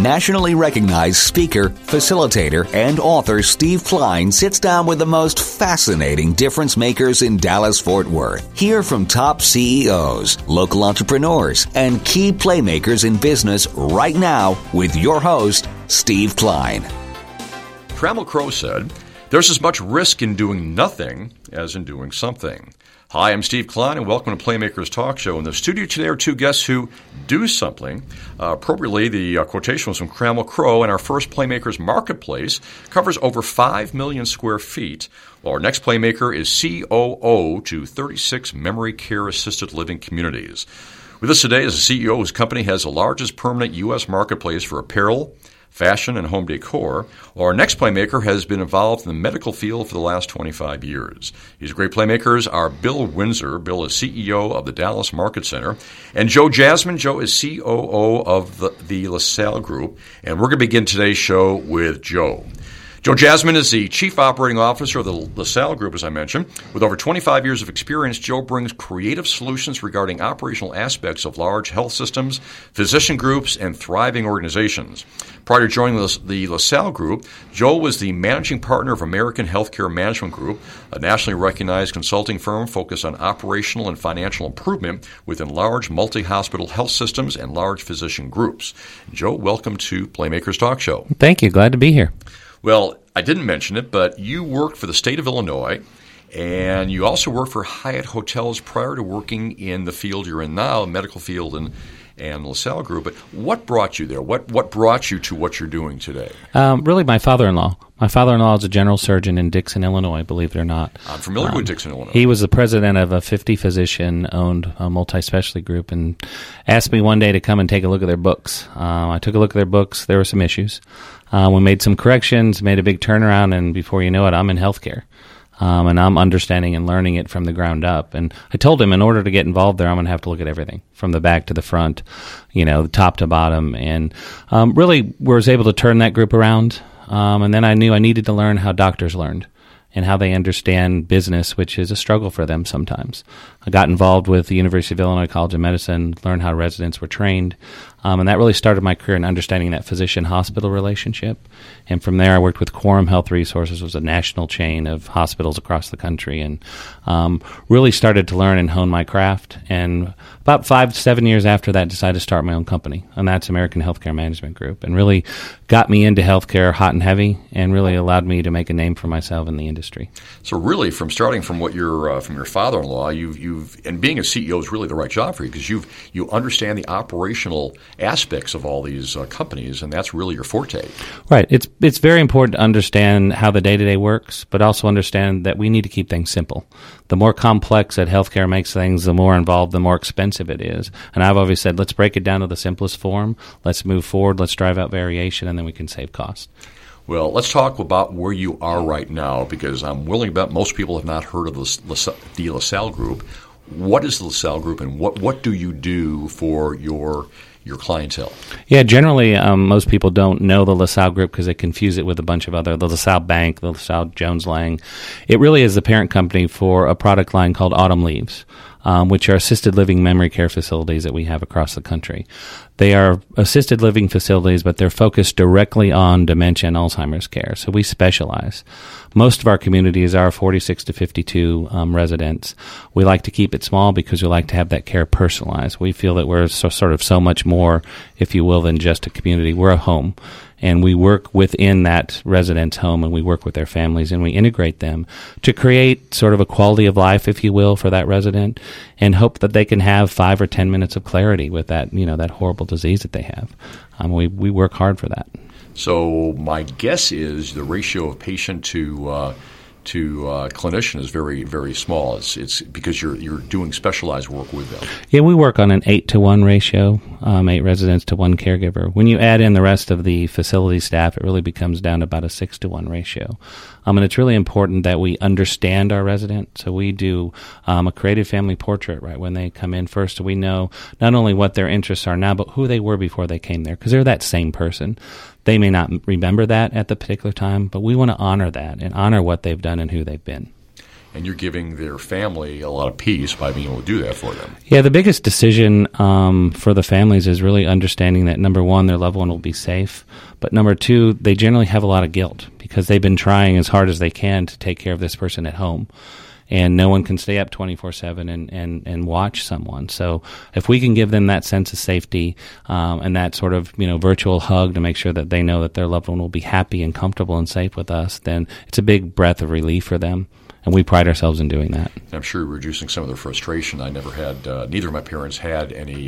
nationally recognized speaker, facilitator, and author Steve Klein sits down with the most fascinating difference makers in Dallas-Fort Worth. Hear from top CEOs, local entrepreneurs, and key playmakers in business right now with your host, Steve Klein. Trammell Crow said, "There's as much risk in doing nothing as in doing something." Hi, I'm Steve Klein, and welcome to Playmakers Talk Show. In the studio today are two guests who do something. Appropriately, the quotation was from Trammell Crow, and our first Playmakers Marketplace covers over 5 million square feet, while our next Playmaker is COO to 36 memory care assisted living communities. With us today is a CEO whose company has the largest permanent U.S. marketplace for apparel, fashion, and home decor. Our next Playmaker has been involved in the medical field for the last 25 years. These great Playmakers are Bill Windsor. Bill is CEO of the Dallas Market Center. And Joe Jasmine. Joe is COO of the LaSalle Group. And we're going to begin today's show with Joe. Joe Jasmine is the Chief Operating Officer of the LaSalle Group, as I mentioned. With over 25 years of experience, Joe brings creative solutions regarding operational aspects of large health systems, physician groups, and thriving organizations. Prior to joining the LaSalle Group, Joe was the managing partner of American Healthcare Management Group, a nationally recognized consulting firm focused on operational and financial improvement within large multi-hospital health systems and large physician groups. Joe, welcome to Playmakers Talk Show. Thank you. Glad to be here. Well, I didn't mention it, but you worked for the state of Illinois, and you also worked for Hyatt Hotels prior to working in the field you're in now, medical field and LaSalle Group. But what brought you there? What brought you to what you're doing today? Really, my father-in-law. My father-in-law is a general surgeon in Dixon, Illinois, believe it or not. I'm familiar with Dixon, Illinois. He was the president of a 50-physician-owned multi-specialty group and asked me one day to come and take a look at their books. I took a look at their books. There were some issues. We made some corrections, made a big turnaround, and before you know it, I'm in healthcare. And I'm understanding and learning it from the ground up. And I told him in order to get involved there, I'm going to have to look at everything from the back to the front, the top to bottom. And really was able to turn that group around. And then I knew I needed to learn how doctors learned and how they understand business, which is a struggle for them sometimes. I got involved with the University of Illinois College of Medicine, learned how residents were trained, and that really started my career in understanding that physician-hospital relationship. And from there, I worked with Quorum Health Resources, which was a national chain of hospitals across the country, and really started to learn and hone my craft. And about 5 to 7 years after that, decided to start my own company, and that's American Healthcare Management Group, and really got me into healthcare hot and heavy, and really allowed me to make a name for myself in the industry. So really, starting from what from your father-in-law, and being a CEO is really the right job for you because you understand the operational aspects of all these companies, and that's really your forte. Right. It's very important to understand how the day-to-day works, but also understand that we need to keep things simple. The more complex that healthcare makes things, the more involved, the more expensive it is. And I've always said, let's break it down to the simplest form. Let's move forward. Let's drive out variation, and then we can save costs. Well, let's talk about where you are right now, because I'm willing to bet most people have not heard of the LaSalle Group. What is the LaSalle Group, and what do you do for your clientele? Yeah, generally, most people don't know the LaSalle Group because they confuse it with a bunch of the LaSalle Bank, the LaSalle Jones Lang. It really is the parent company for a product line called Autumn Leaves, which are assisted living memory care facilities that we have across the country. They are assisted living facilities, but they're focused directly on dementia and Alzheimer's care, so we specialize. Most of our communities are 46 to 52 residents. We like to keep it small because we like to have that care personalized. We feel that we're sort of so much more, if you will, than just a community. We're a home, and we work within that resident's home, and we work with their families, and we integrate them to create sort of a quality of life, if you will, for that resident, and hope that they can have 5 or 10 minutes of clarity with that, that horrible disease that they have. We work hard for that. So my guess is the ratio of patient to clinician is very, very small. It's because you're doing specialized work with them. Yeah, we work on an 8-to-1 ratio, 8 residents to 1 caregiver. When you add in the rest of the facility staff, it really becomes down to about a 6-to-1 ratio. And it's really important that we understand our resident. So we do a creative family portrait right when they come in first. So we know not only what their interests are now, but who they were before they came there, because they're that same person. They may not remember that at the particular time, but we want to honor that and honor what they've done and who they've been. and you're giving their family a lot of peace by being able to do that for them. Yeah, the biggest decision for the families is really understanding that, number one, their loved one will be safe, but number two, they generally have a lot of guilt because they've been trying as hard as they can to take care of this person at home. And no one can stay up 24/7 and watch someone. So if we can give them that sense of safety and that sort of virtual hug to make sure that they know that their loved one will be happy and comfortable and safe with us, then it's a big breath of relief for them. And we pride ourselves in doing that. I'm sure you're reducing some of their frustration. I never had, neither of my parents had any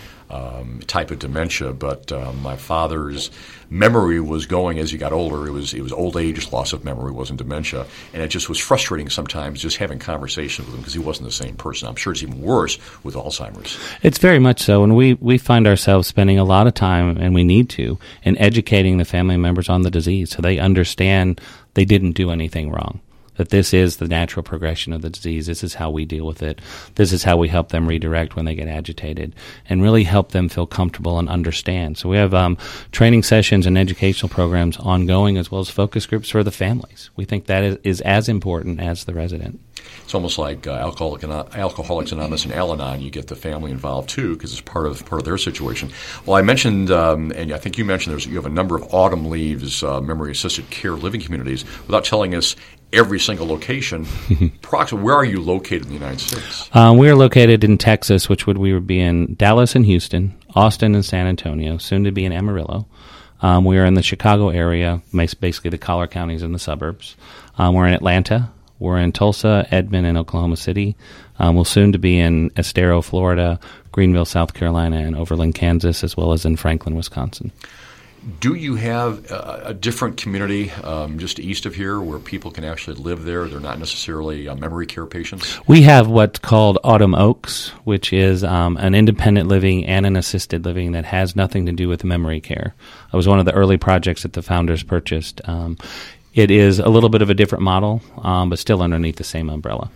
type of dementia, but my father's memory was going as he got older. It was old age, loss of memory, wasn't dementia, and it just was frustrating sometimes just having conversations with him because he wasn't the same person. I'm sure it's even worse with Alzheimer's. It's very much so, and we find ourselves spending a lot of time, and we need to, in educating the family members on the disease so they understand they didn't do anything wrong. That this is the natural progression of the disease. This is how we deal with it. This is how we help them redirect when they get agitated and really help them feel comfortable and understand. So we have training sessions and educational programs ongoing as well as focus groups for the families. We think that is as important as the resident. It's almost like Alcoholics Anonymous and Al-Anon. You get the family involved too because it's part of their situation. Well, I mentioned, and I think you mentioned, you have a number of Autumn Leaves memory-assisted care living communities. Without telling us every single location, approximately where are you located in the United States? We are located in Texas, which we would be in Dallas and Houston, Austin and San Antonio, soon to be in Amarillo. We are in the Chicago area, basically the collar counties and the suburbs. We're in Atlanta. We're in Tulsa, Edmond, and Oklahoma City. We'll soon to be in Estero, Florida, Greenville, South Carolina, and Overland, Kansas, as well as in Franklin, Wisconsin. Do you have a different community just east of here where people can actually live there? They're not necessarily memory care patients? We have what's called Autumn Oaks, which is an independent living and an assisted living that has nothing to do with memory care. It was one of the early projects that the founders purchased. It is a little bit of a different model, but still underneath the same umbrella.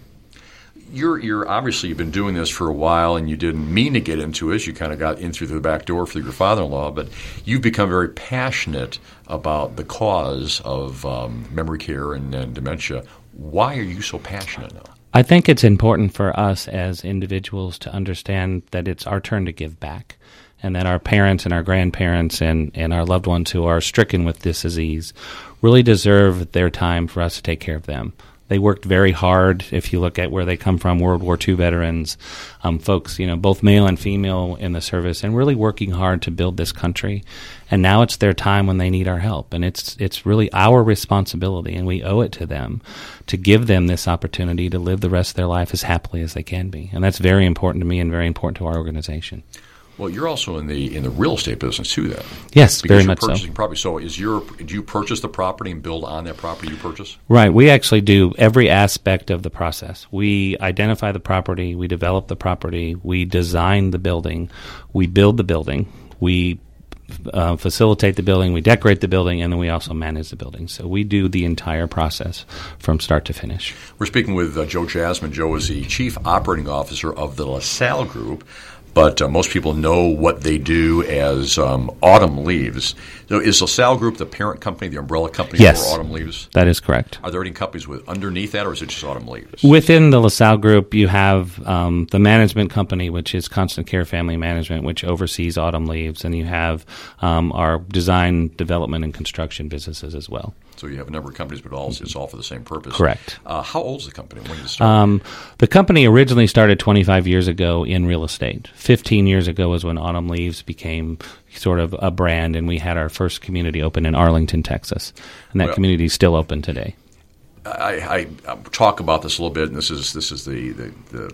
You're obviously you've been doing this for a while, and you didn't mean to get into it. You kind of got in through the back door through your father-in-law, but you've become very passionate about the cause of memory care and dementia. Why are you so passionate now? I think it's important for us as individuals to understand that it's our turn to give back, and that our parents and our grandparents and our loved ones who are stricken with this disease really deserve their time for us to take care of them. They worked very hard. If you look at where they come from, World War II veterans, folks, both male and female in the service, and really working hard to build this country. And now it's their time when they need our help. And it's really our responsibility, and we owe it to them to give them this opportunity to live the rest of their life as happily as they can be. And that's very important to me and very important to our organization. Well, you're also in the real estate business too, then. Yes, very much so. Because you're purchasing property. So do you purchase the property and build on that property you purchase? Right. We actually do every aspect of the process. We identify the property, we develop the property, we design the building, we build the building, we facilitate the building, we decorate the building, and then we also manage the building. So we do the entire process from start to finish. We're speaking with Joe Jasmine. Joe is the Chief Operating Officer of the LaSalle Group. But most people know what they do as Autumn Leaves. So is LaSalle Group the parent company, the umbrella company Yes, for Autumn Leaves? That is correct. Are there any companies underneath that, or is it just Autumn Leaves? Within the LaSalle Group, you have the management company, which is Constant Care Family Management, which oversees Autumn Leaves, and you have our design, development, and construction businesses as well. So you have a number of companies, but it's all for the same purpose. Correct. How old is the company? When did it start? The company originally started 25 years ago in real estate. 15 years ago was when Autumn Leaves became sort of a brand, and we had our first community open in Arlington, Texas. And that community is still open today. I talk about this a little bit, and this is the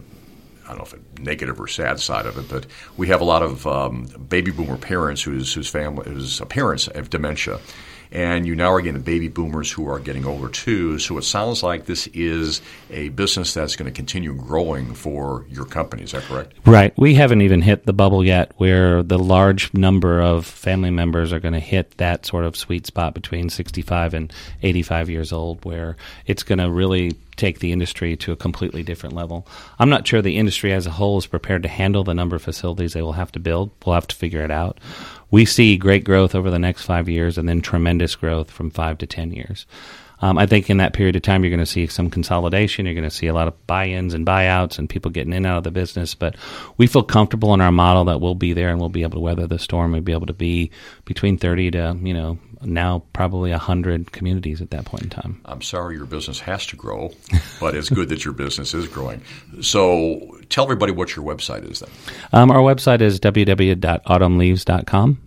I don't know if it's negative or sad side of it, but we have a lot of baby boomer parents whose parents have dementia. And you now are getting baby boomers who are getting older too. So it sounds like this is a business that's going to continue growing for your company. Is that correct? Right. We haven't even hit the bubble yet where the large number of family members are going to hit that sort of sweet spot between 65 and 85 years old, where it's going to really take the industry to a completely different level. I'm not sure the industry as a whole is prepared to handle the number of facilities they will have to build. We'll have to figure it out. We see great growth over the next 5 years and then tremendous growth from 5 to 10 years. I think in that period of time, you're going to see some consolidation. You're going to see a lot of buy-ins and buyouts and people getting in and out of the business. But we feel comfortable in our model that we'll be there and we'll be able to weather the storm. We'll be able to be between 30 to, now probably 100 communities at that point in time. I'm sorry your business has to grow, but it's good that your business is growing. So tell everybody what your website is then. Our website is www.autumnleaves.com.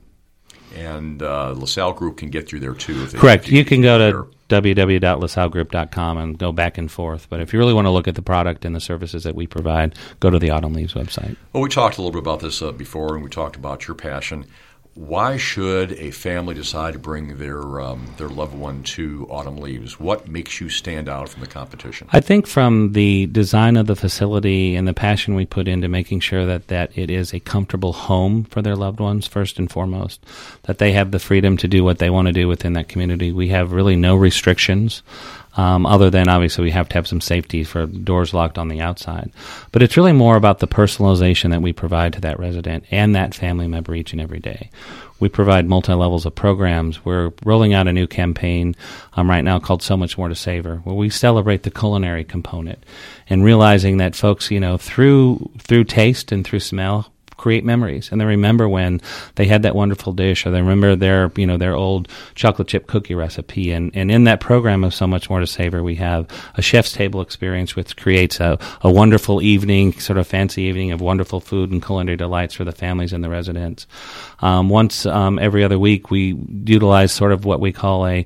And LaSalle Group can get you there too. Correct. You can go to www.lasallegroup.com and go back and forth. But if you really want to look at the product and the services that we provide, go to the Autumn Leaves website. Well, we talked a little bit about this before, and we talked about your passion. Why should a family decide to bring their loved one to Autumn Leaves? What makes you stand out from the competition? I think from the design of the facility and the passion we put into making sure that it is a comfortable home for their loved ones, first and foremost, that they have the freedom to do what they want to do within that community. We have really no restrictions. Other than obviously we have to have some safety for doors locked on the outside. But it's really more about the personalization that we provide to that resident and that family member each and every day. We provide multi-levels of programs. We're rolling out a new campaign right now called So Much More to Savor, where we celebrate the culinary component and realizing that folks, through taste and through smell, create memories, and they remember when they had that wonderful dish, or they remember their old chocolate chip cookie recipe. And in that program of So Much More to Savor, we have a chef's table experience, which creates a wonderful evening, sort of fancy evening of wonderful food and culinary delights for the families and the residents. Once every other week, we utilize sort of what we call a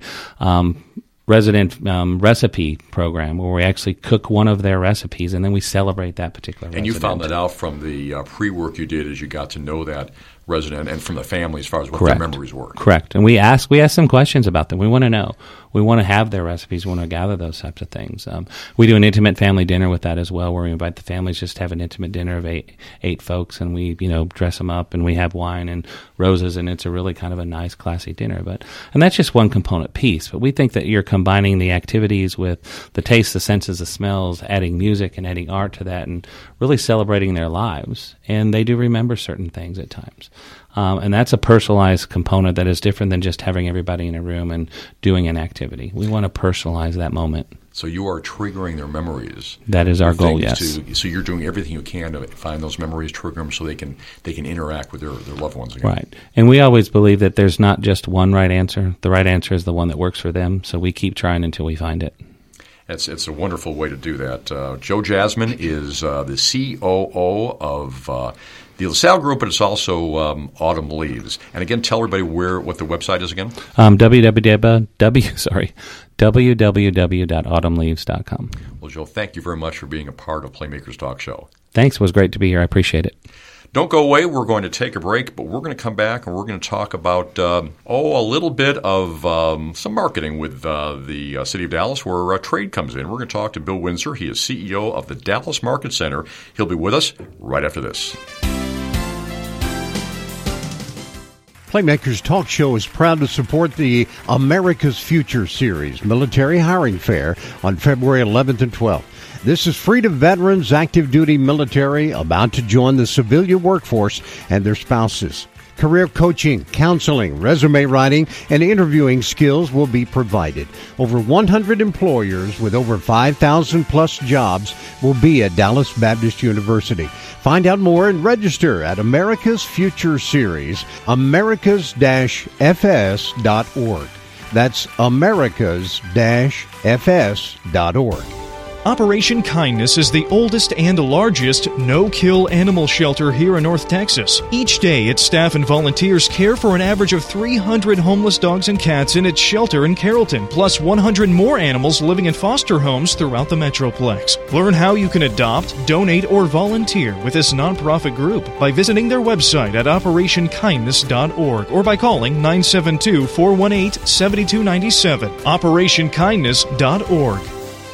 resident recipe program, where we actually cook one of their recipes and then we celebrate that particular resident. And you found that out from the pre-work you did as you got to know that resident and from the family as far as what Correct. their memories were. Correct. And we ask some questions about them. We want to know. We want to have their recipes. We want to gather those types of things. We do an intimate family dinner with that as well, where we invite the families just to have an intimate dinner of eight folks, and we dress them up and we have wine and roses, and it's a really kind of a nice, classy dinner. And that's just one component piece. But we think that you're combining the activities with the taste, the senses, the smells, adding music and adding art to that, and really celebrating their lives. And they do remember certain things at times. And that's a personalized component that is different than just having everybody in a room and doing an activity. We want to personalize that moment. So you are triggering their memories. That is our goal, yes. So you're doing everything you can to find those memories, trigger them so they can interact with their loved ones again. Right. And we always believe that there's not just one right answer. The right answer is the one that works for them. So we keep trying until we find it. It's a wonderful way to do that. Joe Jasmine is the COO of the LaSalle Group, but it's also Autumn Leaves. And again, tell everybody what the website is again. www.autumnleaves.com. Well, Joe, thank you very much for being a part of Playmakers Talk Show. Thanks. It was great to be here. I appreciate it. Don't go away. We're going to take a break, but we're going to come back and we're going to talk about a little bit of some marketing with the City of Dallas, where trade comes in. We're going to talk to Bill Windsor. He is CEO of the Dallas Market Center. He'll be with us right after this. Playmakers Talk Show is proud to support the America's Future Series Military Hiring Fair on February 11th and 12th. This is freedom veterans, active duty military about to join the civilian workforce and their spouses. Career coaching, counseling, resume writing, and interviewing skills will be provided. Over 100 employers with over 5,000 plus jobs will be at Dallas Baptist University. Find out more and register at America's Future Series, americas-fs.org. That's americas-fs.org. Operation Kindness is the oldest and largest no-kill animal shelter here in North Texas. Each day, its staff and volunteers care for an average of 300 homeless dogs and cats in its shelter in Carrollton, plus 100 more animals living in foster homes throughout the Metroplex. Learn how you can adopt, donate, or volunteer with this nonprofit group by visiting their website at operationkindness.org or by calling 972-418-7297. operationkindness.org.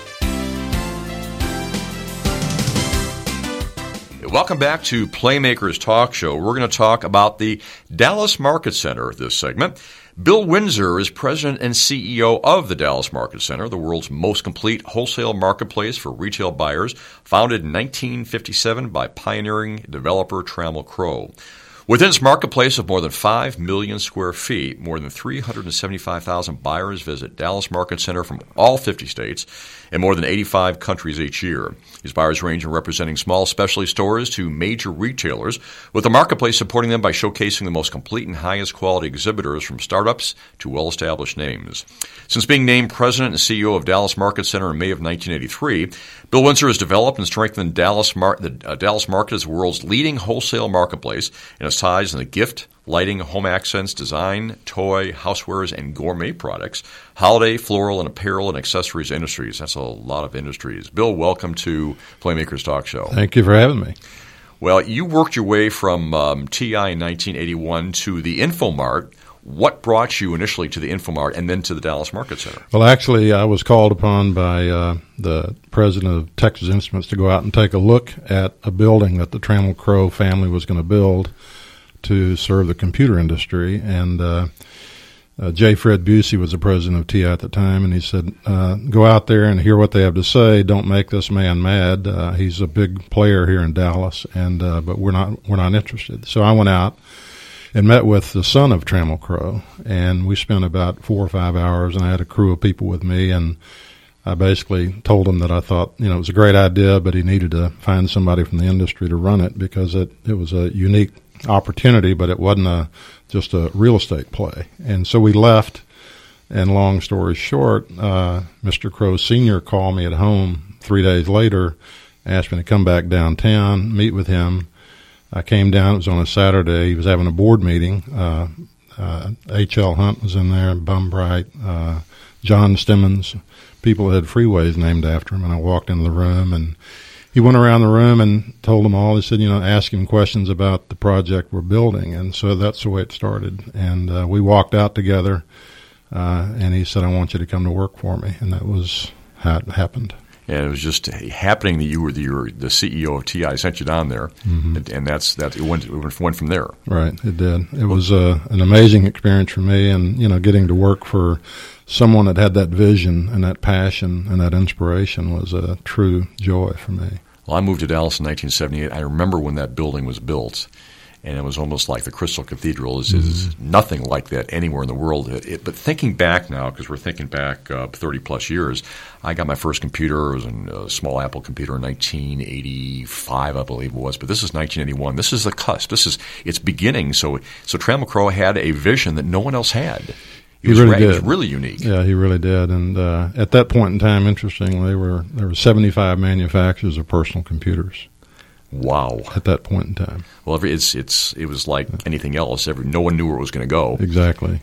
Welcome back to Playmakers Talk Show. We're going to talk about the Dallas Market Center this segment. Bill Windsor is president and CEO of the Dallas Market Center, the world's most complete wholesale marketplace for retail buyers, founded in 1957 by pioneering developer Trammell Crow. Within its marketplace of more than 5 million square feet, more than 375,000 buyers visit Dallas Market Center from all 50 states and more than 85 countries each year. These buyers range in representing small specialty stores to major retailers, with the marketplace supporting them by showcasing the most complete and highest quality exhibitors from startups to well-established names. Since being named president and CEO of Dallas Market Center in May of 1983, Bill Windsor has developed and strengthened the Dallas market as the world's leading wholesale marketplace and has ties in the gift, lighting, home accents, design, toy, housewares, and gourmet products, holiday, floral, and apparel and accessories industries. That's a lot of industries. Bill, welcome to Playmakers Talk Show. Thank you for having me. Well, you worked your way from TI in 1981 to the Infomart. What brought you initially to the Infomart and then to the Dallas Market Center? Well, actually, I was called upon by the president of Texas Instruments to go out and take a look at a building that the Trammell Crow family was going to build to serve the computer industry. And J. Fred Busey was the president of TI at the time, and he said, go out there and hear what they have to say. Don't make this man mad. He's a big player here in Dallas, and but we're not interested. So I went out and met with the son of Trammell Crow, and we spent about 4 or 5 hours, and I had a crew of people with me, and I basically told him that I thought, it was a great idea, but he needed to find somebody from the industry to run it because it was a unique opportunity, but it wasn't just a real estate play. And so we left, and long story short, Mr. Crow Sr. called me at home 3 days later, asked me to come back downtown, meet with him. I came down. It was on a Saturday. He was having a board meeting. H.L. Hunt was in there, Bum Bright, John Stemmons, people that had freeways named after him. And I walked into the room, and he went around the room and told them all. He said, ask him questions about the project we're building. And so that's the way it started. And we walked out together, and he said, I want you to come to work for me. And that was how it happened. And it was just happening that you were the CEO of TI. Sent you down there, and that's it went from there. Right, it did. It was an amazing experience for me, and getting to work for someone that had that vision and that passion and that inspiration was a true joy for me. Well, I moved to Dallas in 1978. I remember when that building was built, and it was almost like the Crystal Cathedral is nothing like that anywhere in the world. But thinking back now, because we're thinking back 30-plus years, I got my first computer. It was a small Apple computer in 1985, I believe it was. But this is 1981. This is the cusp. It's beginning. So Trammell Crow had a vision that no one else had. He really did. It was really unique. Yeah, he really did. And at that point in time, interestingly, there were 75 manufacturers of personal computers. Wow! At that point in time, well, it was like anything else. No one knew where it was going to go. Exactly.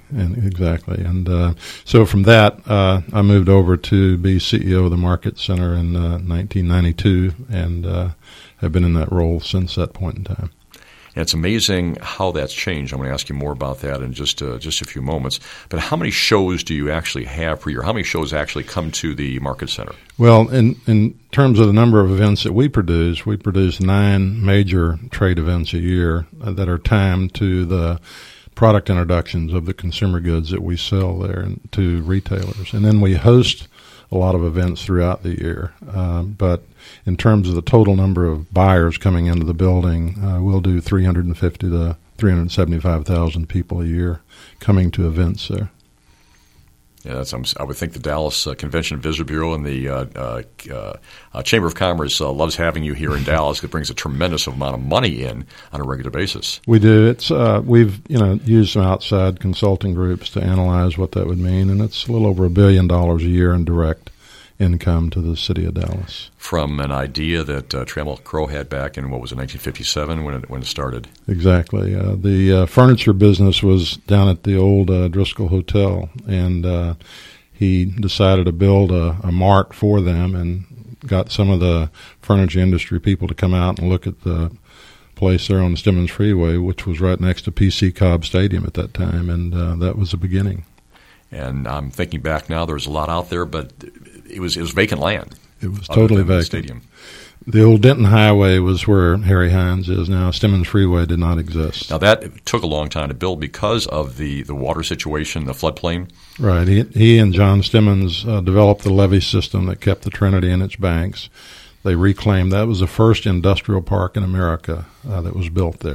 And so from that, I moved over to be CEO of the Market Center in 1992, and have been in that role since that point in time. And it's amazing how that's changed. I'm going to ask you more about that in just a few moments. But how many shows do you actually have per year? How many shows actually come to the Market Center? Well, in terms of the number of events that we produce 9 major trade events a year that are timed to the product introductions of the consumer goods that we sell there to retailers. And then we host a lot of events throughout the year. But in terms of the total number of buyers coming into the building, we'll do 350 to 375,000 people a year coming to events there. Yeah, I would think the Dallas Convention and Visitor Bureau and the Chamber of Commerce loves having you here in Dallas. It brings a tremendous amount of money in on a regular basis. We do. It's we've used some outside consulting groups to analyze what that would mean, and it's a little over $1 billion a year in direct income to the city of Dallas. From an idea that Trammell Crow had back in, 1957 when it started? Exactly. The furniture business was down at the old Driscoll Hotel, and he decided to build a mart for them and got some of the furniture industry people to come out and look at the place there on the Stemmons Freeway, which was right next to P.C. Cobb Stadium at that time, and that was the beginning. And I'm thinking back now, there was a lot out there, but it was vacant land. It was totally vacant. The stadium. The old Denton Highway was where Harry Hines is now. Stemmons Freeway did not exist. Now, that took a long time to build because of the water situation, the floodplain. Right. He and John Stemmons developed the levee system that kept the Trinity in its banks. They reclaimed. That was the first industrial park in America that was built there.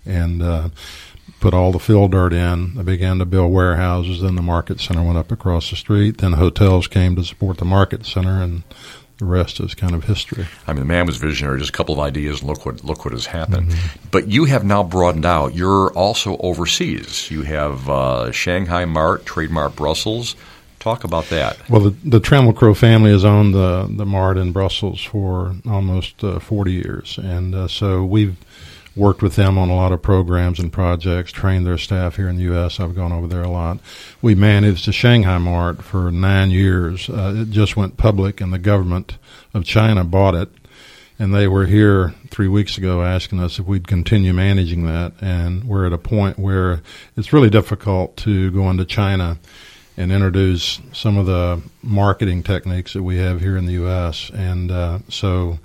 and put all the fill dirt in. They began to build warehouses. Then the market center went up across the street. Then hotels came to support the market center, and the rest is kind of history. I mean, the man was visionary. Just a couple of ideas, and look what has happened. Mm-hmm. But you have now broadened out. You're also overseas. You have Shanghai Mart, Trade Mart Brussels. Talk about that. Well, the Trammell Crow family has owned the Mart in Brussels for almost 40 years, and so we've worked with them on a lot of programs and projects, trained their staff here in the U.S. I've gone over there a lot. We managed the Shanghai Mart for 9 years. It just went public, and the government of China bought it. And they were here 3 weeks ago asking us if we'd continue managing that. And we're at a point where it's really difficult to go into China and introduce some of the marketing techniques that we have here in the U.S. And so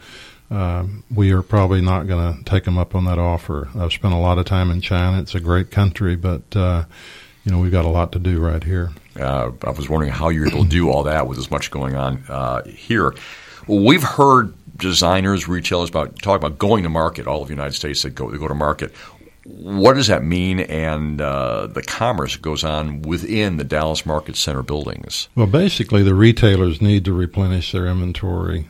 we are probably not going to take them up on that offer. I've spent a lot of time in China. It's a great country, but we've got a lot to do right here. I was wondering how you're able to do all that with as much going on here. Well, we've heard designers, retailers talk about going to market. All of the United States that go to market. What does that mean, and the commerce that goes on within the Dallas Market Center buildings? Well, basically, the retailers need to replenish their inventory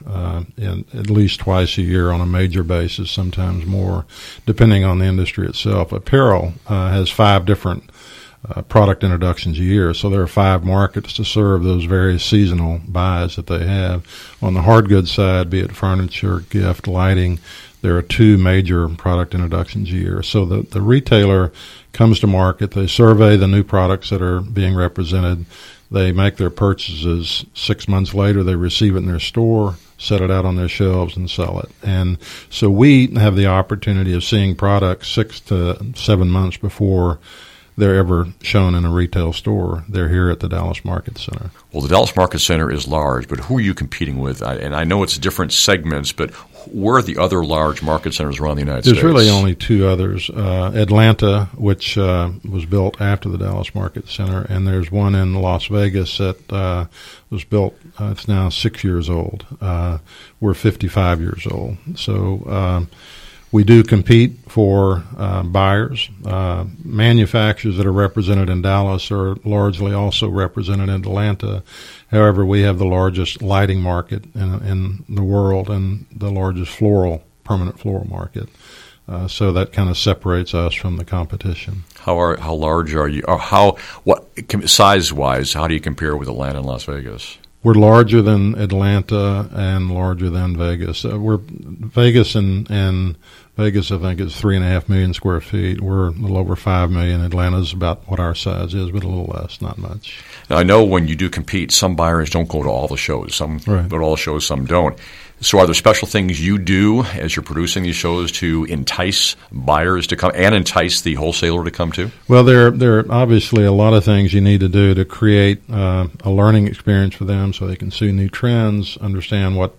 at least twice a year on a major basis, sometimes more, depending on the industry itself. Apparel has 5 different product introductions a year, so there are 5 markets to serve those various seasonal buys that they have. On the hard goods side, be it furniture, gift, lighting, there are 2 major product introductions a year. So the retailer comes to market, they survey the new products that are being represented, they make their purchases. 6 months later, they receive it in their store, set it out on their shelves, and sell it. And so we have the opportunity of seeing products 6 to 7 months before they're ever shown in a retail store. They're here at the Dallas Market Center. Well, the Dallas Market Center is large, but who are you competing with? And I know it's different segments, but where are the other large market centers around the United States? There's really only 2 others. Atlanta, which was built after the Dallas Market Center, and there's one in Las Vegas that was built, it's now 6 years old. We're 55 years old. So we do compete for buyers. Manufacturers that are represented in Dallas are largely also represented in Atlanta. However, we have the largest lighting market in the world and the largest permanent floral market. So that kind of separates us from the competition. How large are you? Or size-wise, how do you compare with Atlanta and Las Vegas? We're larger than Atlanta and larger than Vegas. Vegas and Vegas, I think, is 3.5 million square feet. We're a little over 5 million. Atlanta's about what our size is, but a little less, not much. Now, I know when you do compete, some buyers don't go to all the shows. Some go to all the shows, some don't. So are there special things you do as you're producing these shows to entice buyers to come and entice the wholesaler to come too? Well, there are obviously a lot of things you need to do to create a learning experience for them so they can see new trends, understand what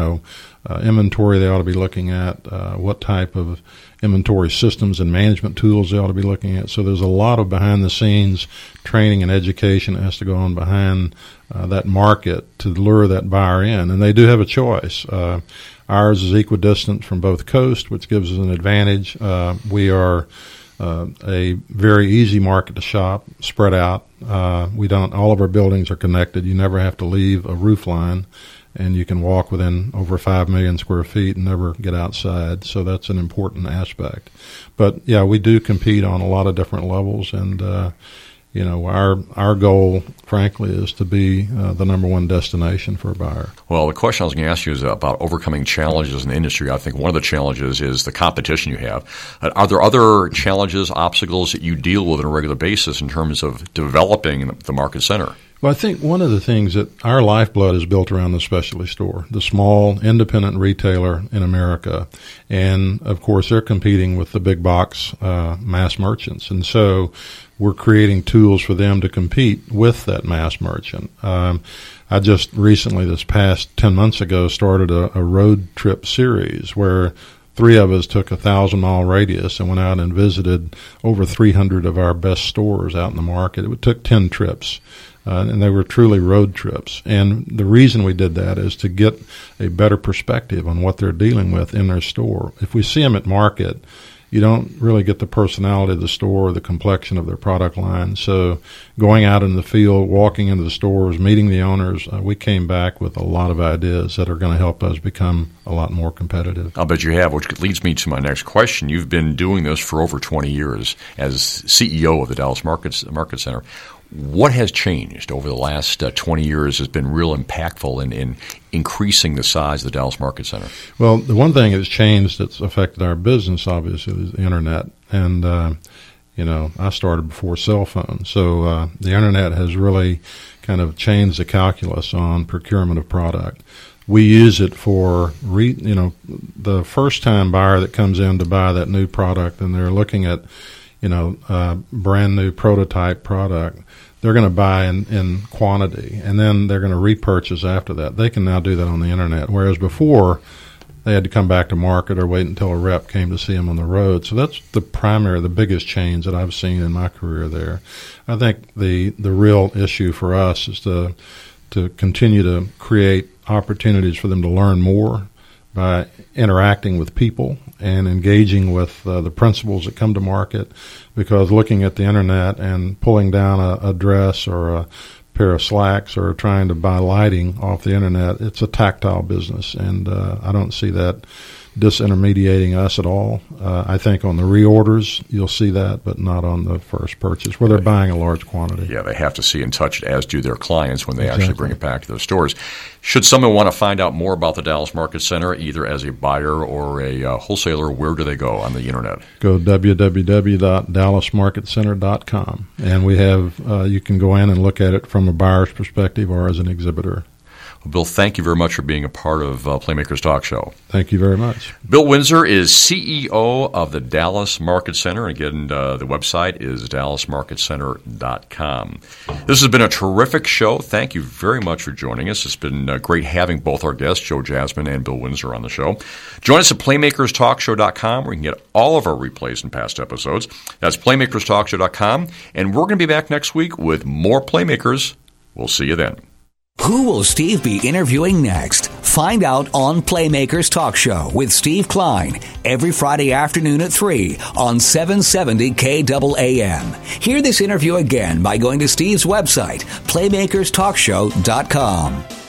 inventory they ought to be looking at, what type of inventory systems and management tools they ought to be looking at. So there's a lot of behind-the-scenes training and education that has to go on behind that market to lure that buyer in. And they do have a choice. Ours is equidistant from both coasts, which gives us an advantage. We are a very easy market to shop, spread out. All of our buildings are connected. You never have to leave a roof line, and you can walk within over 5 million square feet and never get outside. So that's an important aspect. But yeah, we do compete on a lot of different levels, and our goal, frankly, is to be the number one destination for a buyer. Well, the question I was going to ask you is about overcoming challenges in the industry. I think one of the challenges is the competition you have. Are there other challenges, obstacles that you deal with on a regular basis in terms of developing the market center? Well, I think one of the things that our lifeblood is built around the specialty store, the small independent retailer in America. And, of course, they're competing with the big box mass merchants. And so we're creating tools for them to compete with that mass merchant. I just recently, this past 10 months ago, started a road trip series where 3 of us took a 1,000-mile radius and went out and visited over 300 of our best stores out in the market. It took 10 trips. And they were truly road trips. And the reason we did that is to get a better perspective on what they're dealing with in their store. If we see them at market, you don't really get the personality of the store or the complexion of their product line. So going out in the field, walking into the stores, meeting the owners, we came back with a lot of ideas that are going to help us become a lot more competitive. I'll bet you have, which leads me to my next question. You've been doing this for over 20 years as CEO of the Dallas Market Center. What has changed over the last 20 years has been real impactful in increasing the size of the Dallas Market Center? Well, the one thing that's changed that's affected our business, obviously, is the Internet. And, I started before cell phones. So the Internet has really kind of changed the calculus on procurement of product. We use it for, the first-time buyer that comes in to buy that new product, and they're looking at, brand new prototype product. They're going to buy in quantity, and then they're going to repurchase after that. They can now do that on the Internet, whereas before they had to come back to market or wait until a rep came to see them on the road. So that's the biggest change that I've seen in my career there. I think the real issue for us is to continue to create opportunities for them to learn more by interacting with people and engaging with the principals that come to market, because looking at the Internet and pulling down a dress or a pair of slacks or trying to buy lighting off the Internet, it's a tactile business, and I don't see that disintermediating us at all. I think on the reorders you'll see that, but not on the first purchase where they're buying a large quantity. Yeah, they have to see and touch it, as do their clients when they actually bring it back to those stores. Should someone want to find out more about the Dallas Market Center, either as a buyer or a wholesaler, where do they go on the Internet? Go www.dallasmarketcenter.com, and we have you can go in and look at it from a buyer's perspective or as an exhibitor. Well, Bill, thank you very much for being a part of Playmakers Talk Show. Thank you very much. Bill Windsor is CEO of the Dallas Market Center. Again, the website is dallasmarketcenter.com. This has been a terrific show. Thank you very much for joining us. It's been great having both our guests, Joe Jasmine and Bill Windsor, on the show. Join us at playmakerstalkshow.com, where you can get all of our replays and past episodes. That's playmakerstalkshow.com. And we're going to be back next week with more Playmakers. We'll see you then. Who will Steve be interviewing next? Find out on Playmakers Talk Show with Steve Klein every Friday afternoon at 3 on 770 KAAM. Hear this interview again by going to Steve's website, playmakerstalkshow.com.